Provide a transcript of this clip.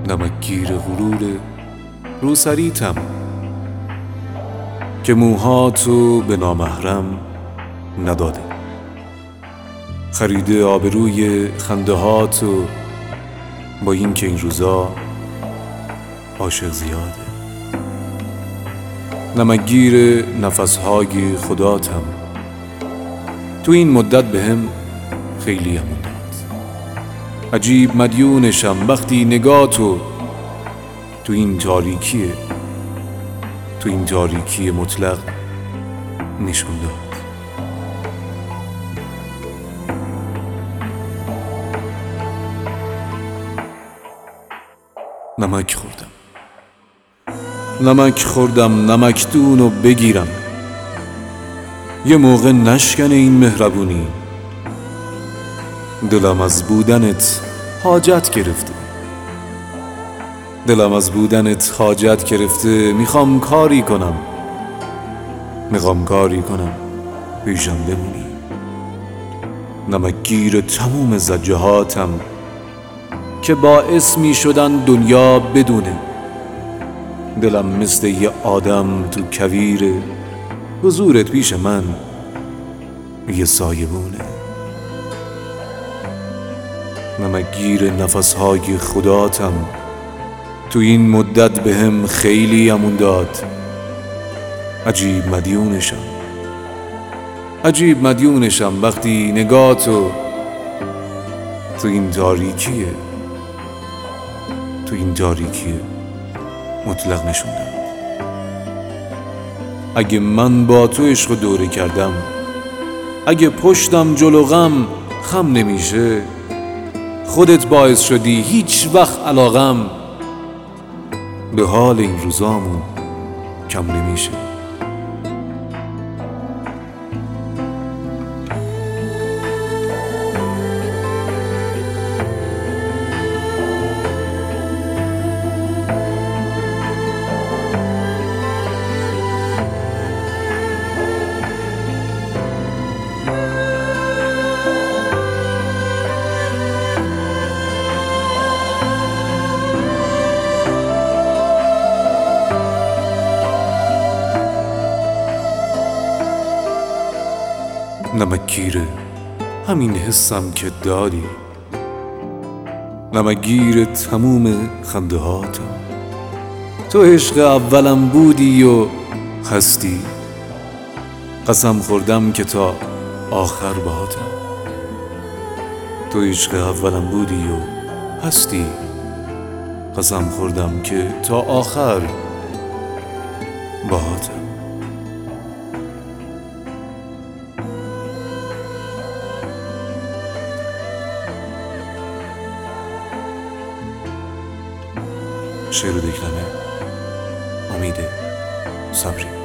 نمکگیر غرور روسریتم که موهاتو به نامحرم نداده، خریده آبروی خنده هاتو با این که این روزا عاشق زیاده. نمکگیر نفسهای خداتم، تو این مدت بهم خیلی امون داد. عجیب مدیونشم وقتی نگاتو تو این تاریکی مطلق نشون داد. نمک خوردم نمکدونو بگیرم، یه موقع نشکنه این مهربونی. دلم از بودنت حاجت گرفته، میخوام کاری کنم پیشم بمونی. نمکگیر تموم زجهاتم که باعث میشدن دنیا بدونه دلم مثل یه آدم تو کویره، حضورت پیش من یه سایبونه. نمکگیر نفسهای خداتم، تو این مدت بهم خیلی امون داد. عجیب مدیونشم وقتی نگاتو تو این تاریکی مطلق نشون داد. اگه من با تو عشق دوره کردم، اگه پشتم جلو غم خم نمیشه، خودت باعث شدی هیچ وقت علاقم به حال این روزامون کم نمیشه. نمکگیر همین حسم که داری، نمکگیر تموم خنده هاتم. تو عشق اولم بودی و هستی، قسم خوردم که تا آخر باهاتم. تو عشق اولم بودی و هستی، قسم خوردم که تا آخر باهاتم. شعر و دکلمه امید صبری.